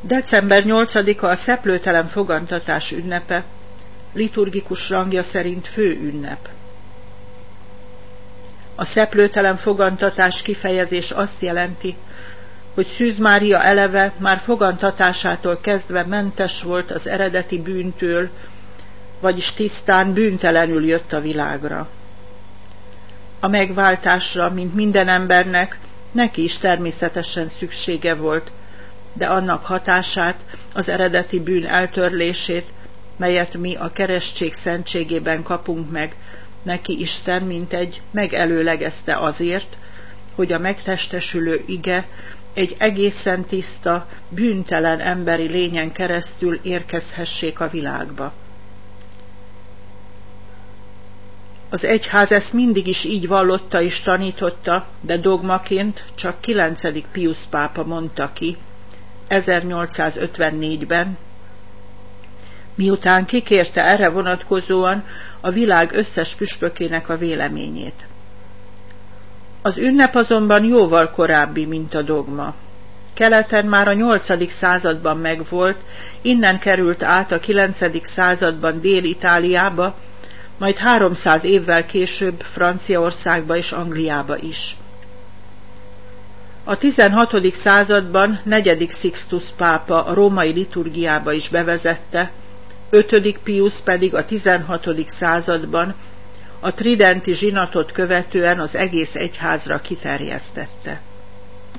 December 8-a a szeplőtelen fogantatás ünnepe, liturgikus rangja szerint fő ünnep. A szeplőtelen fogantatás kifejezés azt jelenti, hogy Szűz Mária eleve már fogantatásától kezdve mentes volt az eredeti bűntől, vagyis tisztán, bűntelenül jött a világra. A megváltásra, mint minden embernek, neki is természetesen szüksége volt, de annak hatását, az eredeti bűn eltörlését, melyet mi a keresztség szentségében kapunk meg, neki Isten mintegy megelőlegezte azért, hogy a megtestesülő ige egy egészen tiszta, bűntelen emberi lényen keresztül érkezhessék a világba. Az egyház ezt mindig is így vallotta és tanította, de dogmaként csak 9. Piusz pápa mondta ki 1854-ben, miután kikérte erre vonatkozóan a világ összes püspökének a véleményét. Az ünnep azonban jóval korábbi, mint a dogma. Keleten már a 8. században megvolt, innen került át a 9. században Dél-Itáliába, majd 300 évvel később Franciaországba és Angliába is. A 16. században 4. Sixtus pápa a római liturgiába is bevezette, 5. Piusz pedig a 16. században a tridenti zsinatot követően az egész egyházra kiterjesztette.